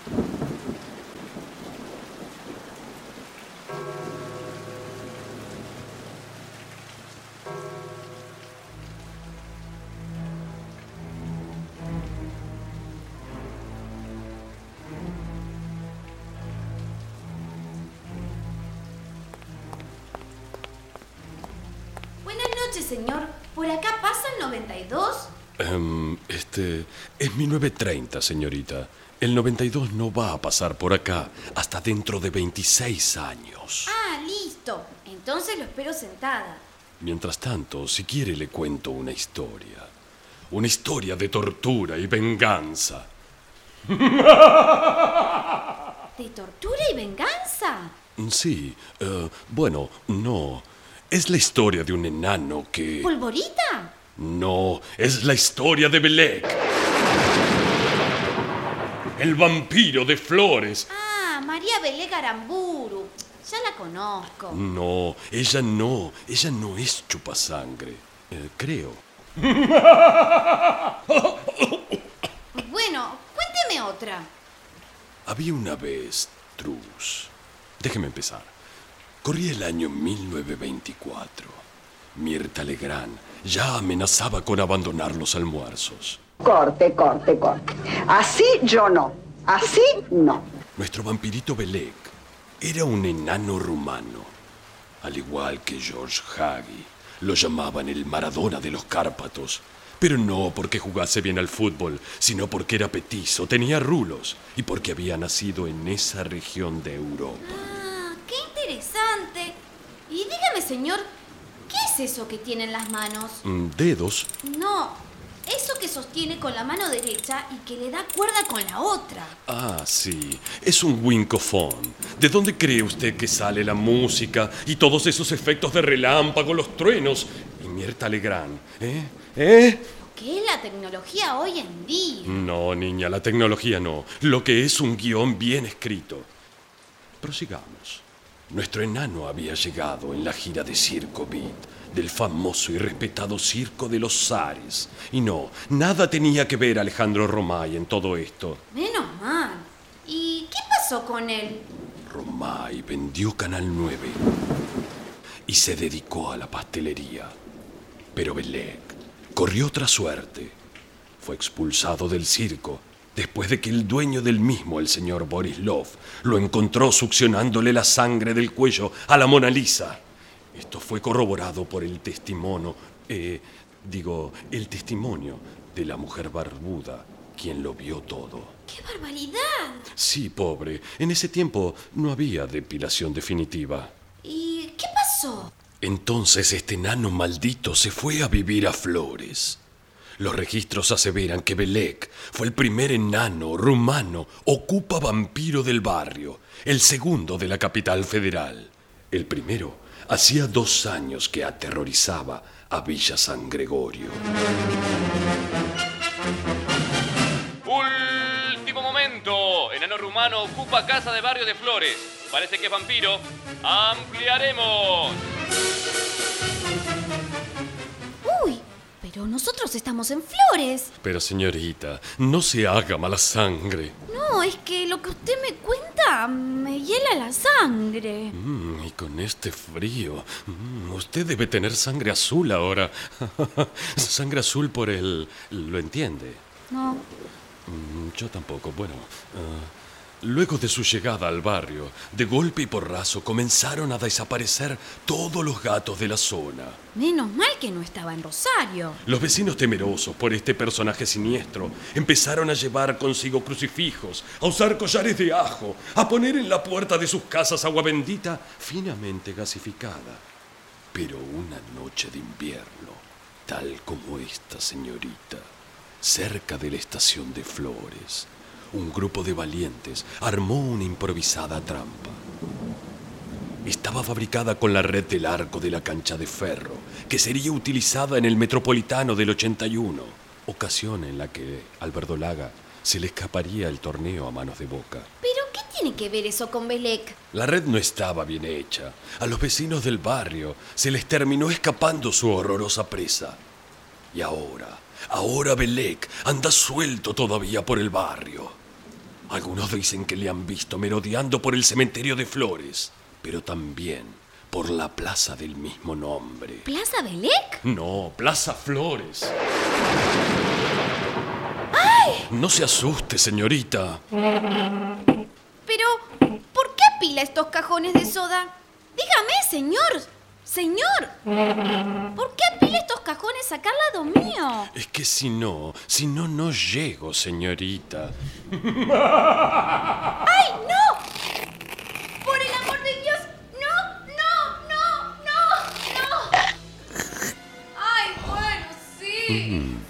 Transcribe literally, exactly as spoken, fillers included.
Señor, ¿por acá pasa el noventa y dos? Um, este... es mi nueve treinta, señorita. El noventa y dos no va a pasar por acá hasta dentro de veintiséis años. Ah, listo. Entonces lo espero sentada. Mientras tanto, si quiere le cuento una historia. Una historia de tortura y venganza. ¿De tortura y venganza? Sí, uh, bueno, no... Es la historia de un enano que... ¿Polvorita? No, es la historia de Belek. El vampiro de Flores. Ah, María Belek Aramburu. Ya la conozco. No, ella no. Ella no es chupasangre. Eh, creo. Bueno, cuénteme otra. Había una vez, Trus. Déjeme empezar. Corría el año mil novecientos veinticuatro. Mirta Legrand ya amenazaba con abandonar los almuerzos. Corte, corte, corte. Así yo no. Así no. Nuestro vampirito Belek era un enano rumano. Al igual que George Hagi, lo llamaban el Maradona de los Cárpatos. Pero no porque jugase bien al fútbol, sino porque era petizo, tenía rulos y porque había nacido en esa región de Europa. ¡Qué interesante! Y dígame, señor, ¿qué es eso que tiene en las manos? ¿Dedos? No, eso que sostiene con la mano derecha y que le da cuerda con la otra. Ah, sí, es un wincofón. ¿De dónde cree usted que sale la música y todos esos efectos de relámpago, los truenos? Y Mirta Legrand, ¿eh? ¿Eh? ¿Qué es la tecnología hoy en día? No, niña, la tecnología no. Lo que es un guión bien escrito. Prosigamos. Nuestro enano había llegado en la gira de Circo Beat, del famoso y respetado Circo de los Zares. Y no, nada tenía que ver Alejandro Romay en todo esto. Menos mal. ¿Y qué pasó con él? Romay vendió Canal nueve y se dedicó a la pastelería. Pero Belek corrió otra suerte. Fue expulsado del circo después de que el dueño del mismo, el señor Borislov, lo encontró succionándole la sangre del cuello a la Mona Lisa. Esto fue corroborado por el testimonio, eh, digo, el testimonio de la mujer barbuda, quien lo vio todo. ¡Qué barbaridad! Sí, pobre. En ese tiempo no había depilación definitiva. ¿Y qué pasó? Entonces este enano maldito se fue a vivir a Flores. Los registros aseveran que Belek fue el primer enano rumano ocupa vampiro del barrio, el segundo de la capital federal. El primero hacía dos años que aterrorizaba a Villa San Gregorio. Último momento. Enano rumano ocupa casa de barrio de Flores. Parece que es vampiro. Ampliaremos. ¡Uy! Pero nosotros estamos en Flores. Pero señorita, no se haga mala sangre. No, es que lo que usted me cuenta me hiela la sangre. Mm, y con este frío, mm, usted debe tener sangre azul ahora. Sangre azul por el... ¿Lo entiende? No. Mm, yo tampoco. Bueno, uh, luego de su llegada al barrio, de golpe y porrazo comenzaron a desaparecer todos los gatos de la zona. Menos mal que no estaba en Rosario. Los vecinos, temerosos por este personaje siniestro, empezaron a llevar consigo crucifijos, a usar collares de ajo, a poner en la puerta de sus casas agua bendita finamente gasificada. Pero una noche de invierno, tal como esta, señorita, cerca de la estación de Flores, un grupo de valientes armó una improvisada trampa. Estaba fabricada con la red del arco de la cancha de ferro, que sería utilizada en el Metropolitano del ochenta y uno, ocasión en la que al verdolaga se le escaparía el torneo a manos de Boca. ¿Pero qué tiene que ver eso con Belek? La red no estaba bien hecha. A los vecinos del barrio se les terminó escapando su horrorosa presa. Y ahora, ahora Belek anda suelto todavía por el barrio. Algunos dicen que le han visto merodeando por el cementerio de Flores, pero también por la plaza del mismo nombre. ¿Plaza Belec? No, Plaza Flores. ¡Ay! No se asuste, señorita. Pero, ¿por qué apila estos cajones de soda? Dígame, señor. Señor. ¿Por qué apila estos cajones acá al lado mío? Es que si no, si no, no llego, señorita. ¡Ay, no! ¡Por el amor de Dios! ¡No, no, no, no, no! ¡Ay, bueno, sí! Mm.